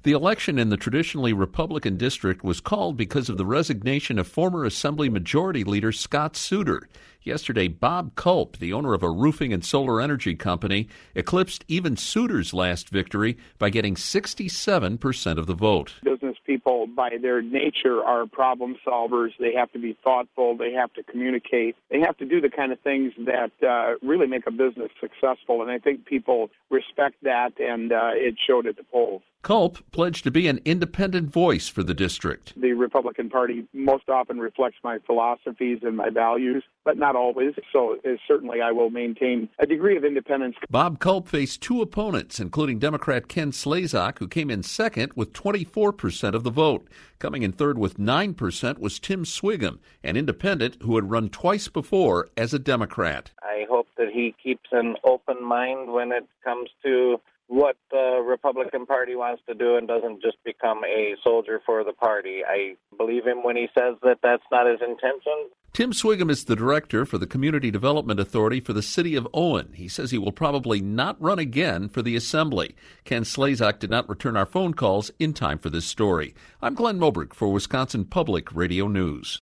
The election in the traditionally Republican district was called because of the resignation of former Assembly Majority Leader Scott Souter. Yesterday, Bob Culp, the owner of a roofing and solar energy company, eclipsed even Souter's last victory by getting 67% of the vote. Business people, by their nature, are problem solvers. They have to be thoughtful. They have to communicate. They have to do the kind of things that really make a business successful. And I think people respect that, and it showed at the polls. Culp pledged to be an independent voice for the district. The Republican Party most often reflects my philosophies and my values, but not always. So certainly I will maintain a degree of independence. Bob Culp faced two opponents, including Democrat Ken Slezak, who came in second with 24% of the vote. Coming in third with 9% was Tim Swigum, an independent who had run twice before as a Democrat. I hope that he keeps an open mind when it comes to what the Republican Party wants to do and doesn't just become a soldier for the party. I believe him when he says that that's not his intention. Tim Swigum is the director for the Community Development Authority for the city of Owen. He says he will probably not run again for the assembly. Ken Slezak did not return our phone calls in time for this story. I'm Glenn Moberg for Wisconsin Public Radio News.